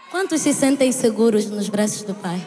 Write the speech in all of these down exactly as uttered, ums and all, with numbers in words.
Quantos se sentem seguros nos braços do Pai?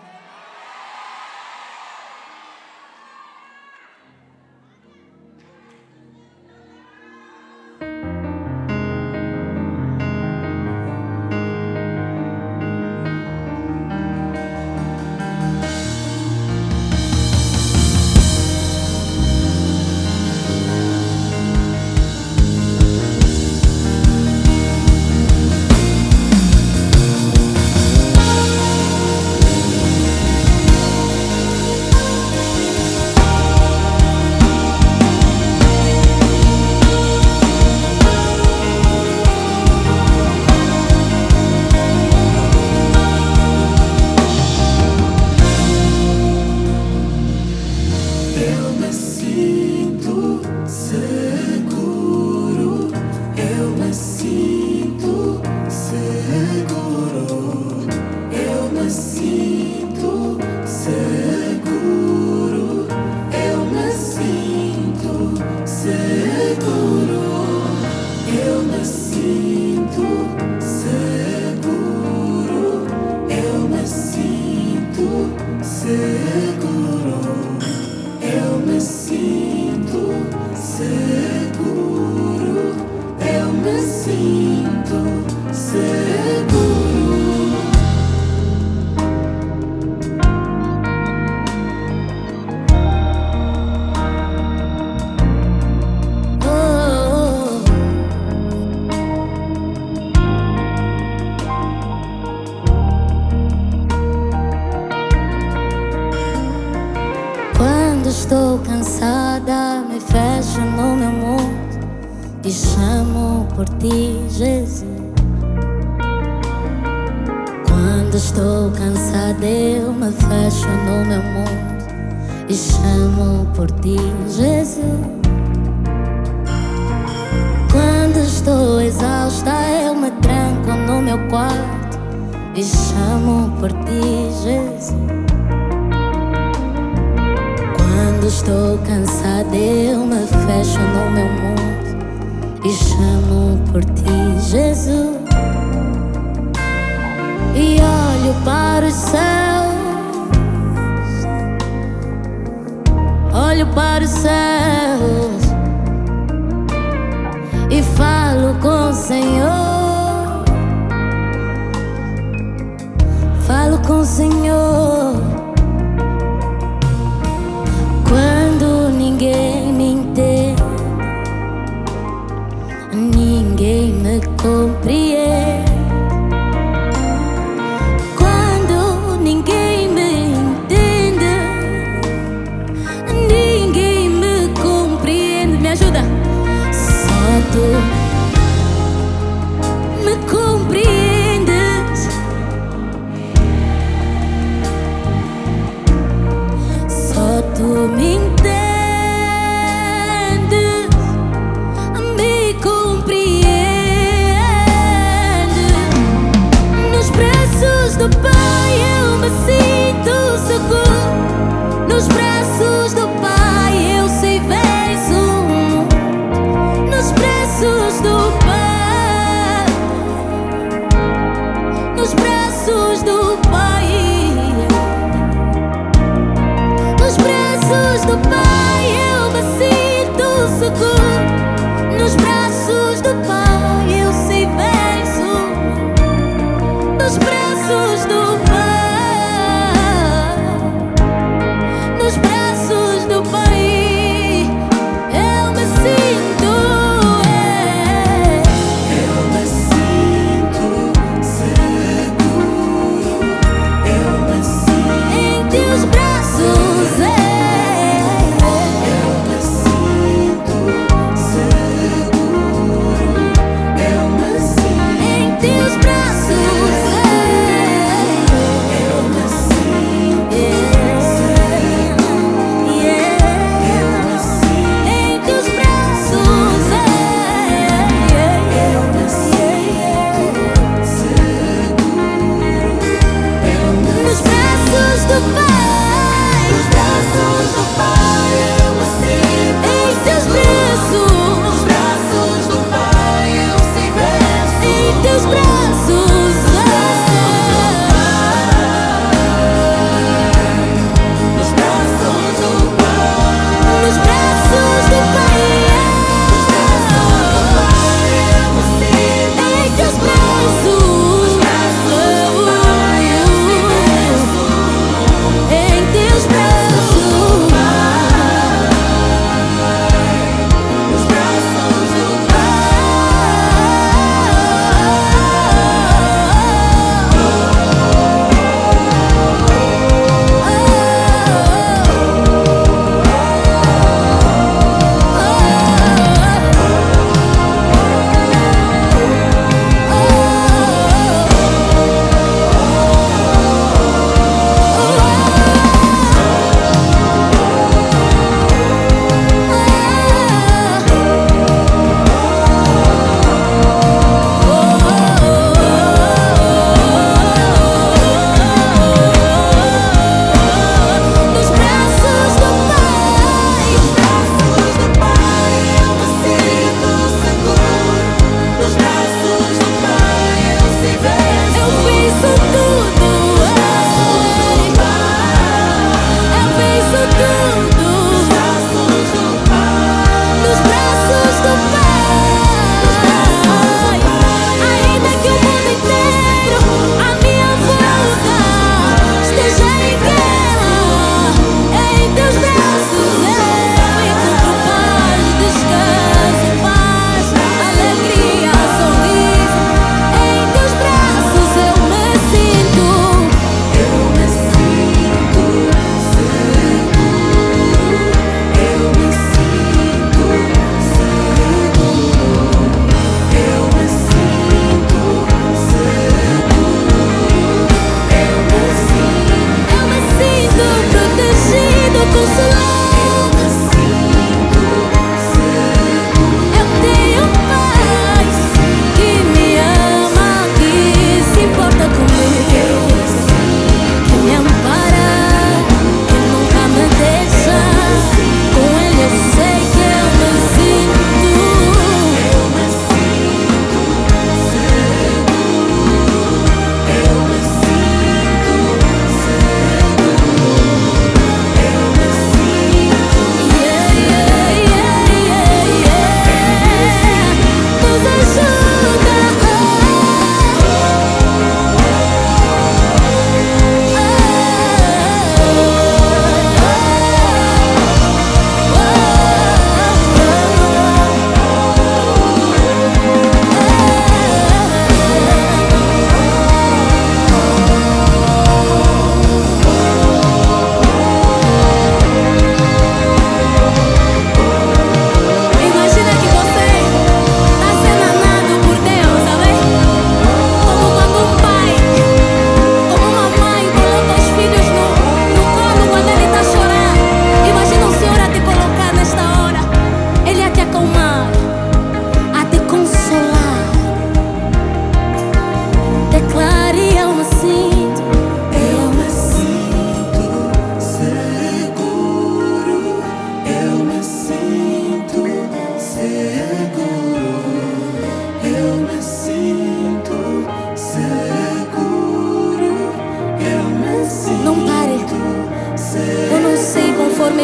Estou cansada, me fecho no meu mundo e chamo por ti, Jesus. Quando estou cansada, eu me fecho no meu mundo e chamo por ti, Jesus. Quando estou exausta, eu me tranco no meu quarto e chamo por ti, Jesus. Quando estou cansada, eu me fecho no meu mundo e chamo por ti, Jesus. E olho para os céus, olho para os céus e falo com o Senhor, falo com o Senhor. Quando ninguém me entende, ninguém me compreende. Quando ninguém me entende, ninguém me compreende. Me ajuda. Só tu me compreendes. Só tu me entendes. Do Pai eu me sinto seguro. Nos braços do Pai eu sei vejo. Nos braços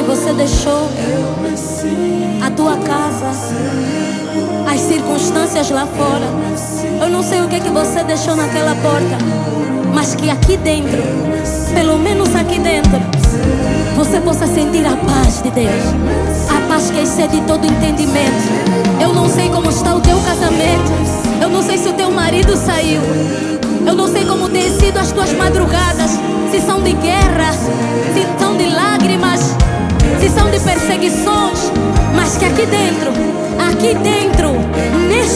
você deixou, a tua casa, as circunstâncias lá fora. Eu não sei o que é que você deixou naquela porta, mas que aqui dentro, pelo menos aqui dentro, você possa sentir a paz de Deus, a paz que excede todo entendimento. Eu não sei como está o teu casamento, eu não sei se o teu marido saiu, eu não sei como têm sido as tuas madrugadas, se são de guerra, se são de lágrimas, se são de perseguições, mas que aqui dentro, aqui dentro, nesse